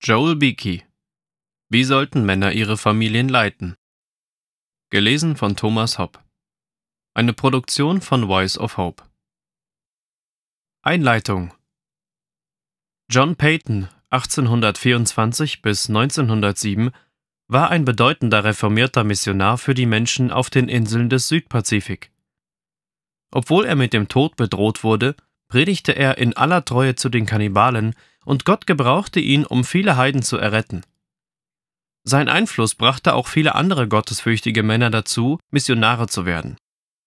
Joel Beakey. Wie sollten Männer ihre Familien leiten? Gelesen von Thomas Hopp. Eine Produktion von Voice of Hope. Einleitung. John Paton, 1824 bis 1907, war ein bedeutender reformierter Missionar für die Menschen auf den Inseln des Südpazifik. Obwohl er mit dem Tod bedroht wurde, predigte er in aller Treue zu den Kannibalen, und Gott gebrauchte ihn, um viele Heiden zu erretten. Sein Einfluss brachte auch viele andere gottesfürchtige Männer dazu, Missionare zu werden.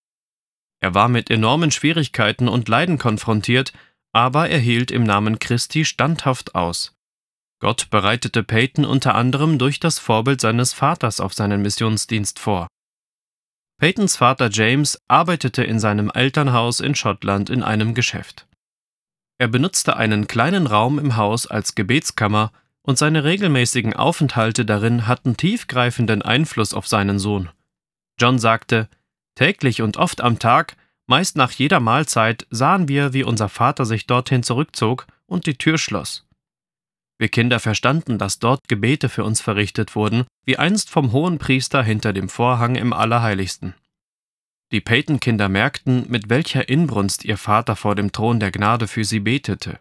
Er war mit enormen Schwierigkeiten und Leiden konfrontiert, aber er hielt im Namen Christi standhaft aus. Gott bereitete Paton unter anderem durch das Vorbild seines Vaters auf seinen Missionsdienst vor. Patons Vater James arbeitete in seinem Elternhaus in Schottland in einem Geschäft. Er benutzte einen kleinen Raum im Haus als Gebetskammer, und seine regelmäßigen Aufenthalte darin hatten tiefgreifenden Einfluss auf seinen Sohn. John sagte: Täglich und oft am Tag, meist nach jeder Mahlzeit, sahen wir, wie unser Vater sich dorthin zurückzog und die Tür schloss. Wir Kinder verstanden, dass dort Gebete für uns verrichtet wurden, wie einst vom Hohenpriester hinter dem Vorhang im Allerheiligsten. Die Paton-Kinder merkten, mit welcher Inbrunst ihr Vater vor dem Thron der Gnade für sie betete.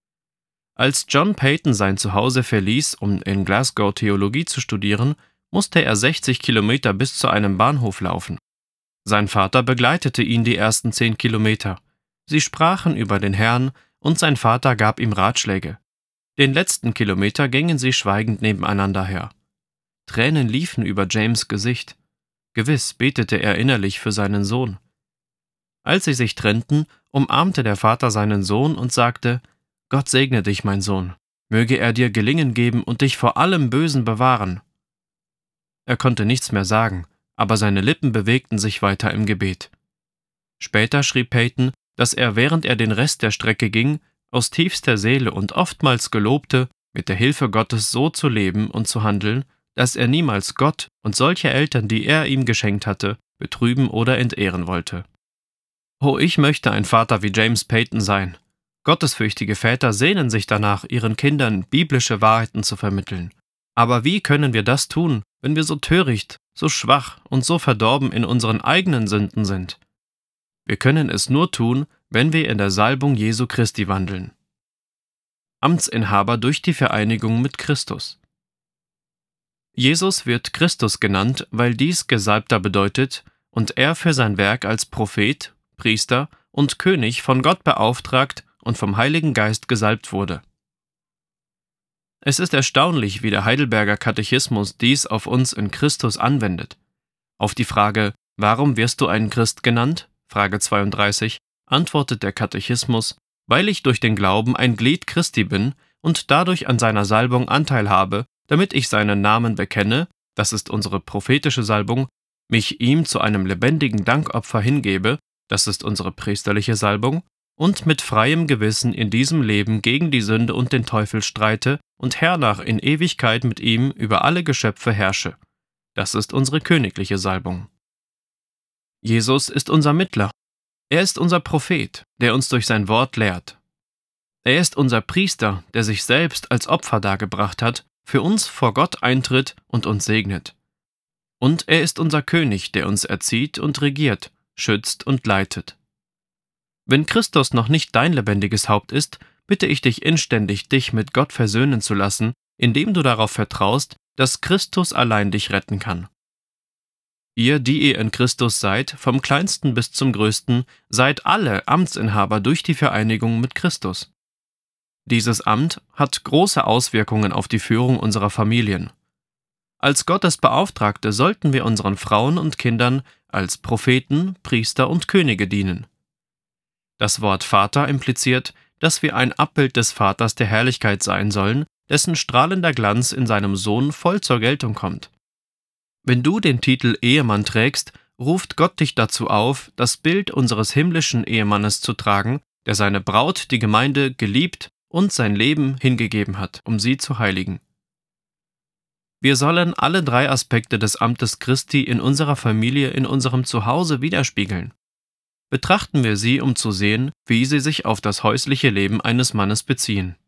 Als John Paton sein Zuhause verließ, um in Glasgow Theologie zu studieren, musste er 60 Kilometer bis zu einem Bahnhof laufen. Sein Vater begleitete ihn die ersten 10 Kilometer. Sie sprachen über den Herrn, und sein Vater gab ihm Ratschläge. Den letzten Kilometer gingen sie schweigend nebeneinander her. Tränen liefen über James' Gesicht. Gewiss betete er innerlich für seinen Sohn. Als sie sich trennten, umarmte der Vater seinen Sohn und sagte: Gott segne dich, mein Sohn. Möge er dir Gelingen geben und dich vor allem Bösen bewahren. Er konnte nichts mehr sagen, aber seine Lippen bewegten sich weiter im Gebet. Später schrieb Paton, dass er, während er den Rest der Strecke ging, aus tiefster Seele und oftmals gelobte, mit der Hilfe Gottes so zu leben und zu handeln, dass er niemals Gott und solche Eltern, die er ihm geschenkt hatte, betrüben oder entehren wollte. Oh, ich möchte ein Vater wie James Paton sein. Gottesfürchtige Väter sehnen sich danach, ihren Kindern biblische Wahrheiten zu vermitteln. Aber wie können wir das tun, wenn wir so töricht, so schwach und so verdorben in unseren eigenen Sünden sind? Wir können es nur tun, wenn wir in der Salbung Jesu Christi wandeln. Amtsinhaber durch die Vereinigung mit Christus. Jesus wird Christus genannt, weil dies Gesalbter bedeutet und er für sein Werk als Prophet, Priester und König von Gott beauftragt und vom Heiligen Geist gesalbt wurde. Es ist erstaunlich, wie der Heidelberger Katechismus dies auf uns in Christus anwendet. Auf die Frage, warum wirst du ein Christ genannt? Frage 32, antwortet der Katechismus: Weil ich durch den Glauben ein Glied Christi bin und dadurch an seiner Salbung Anteil habe, damit ich seinen Namen bekenne, das ist unsere prophetische Salbung, mich ihm zu einem lebendigen Dankopfer hingebe, das ist unsere priesterliche Salbung, und mit freiem Gewissen in diesem Leben gegen die Sünde und den Teufel streite und hernach in Ewigkeit mit ihm über alle Geschöpfe herrsche. Das ist unsere königliche Salbung. Jesus ist unser Mittler. Er ist unser Prophet, der uns durch sein Wort lehrt. Er ist unser Priester, der sich selbst als Opfer dargebracht hat, für uns vor Gott eintritt und uns segnet. Und er ist unser König, der uns erzieht und regiert, schützt und leitet. Wenn Christus noch nicht dein lebendiges Haupt ist, bitte ich dich inständig, dich mit Gott versöhnen zu lassen, indem du darauf vertraust, dass Christus allein dich retten kann. Ihr, die ihr in Christus seid, vom Kleinsten bis zum Größten, seid alle Amtsinhaber durch die Vereinigung mit Christus. Dieses Amt hat große Auswirkungen auf die Führung unserer Familien. Als Gottes Beauftragte sollten wir unseren Frauen und Kindern als Propheten, Priester und Könige dienen. Das Wort Vater impliziert, dass wir ein Abbild des Vaters der Herrlichkeit sein sollen, dessen strahlender Glanz in seinem Sohn voll zur Geltung kommt. Wenn du den Titel Ehemann trägst, ruft Gott dich dazu auf, das Bild unseres himmlischen Ehemannes zu tragen, der seine Braut, die Gemeinde, geliebt und sein Leben hingegeben hat, um sie zu heiligen. Wir sollen alle 3 Aspekte des Amtes Christi in unserer Familie, in unserem Zuhause widerspiegeln. Betrachten wir sie, um zu sehen, wie sie sich auf das häusliche Leben eines Mannes beziehen.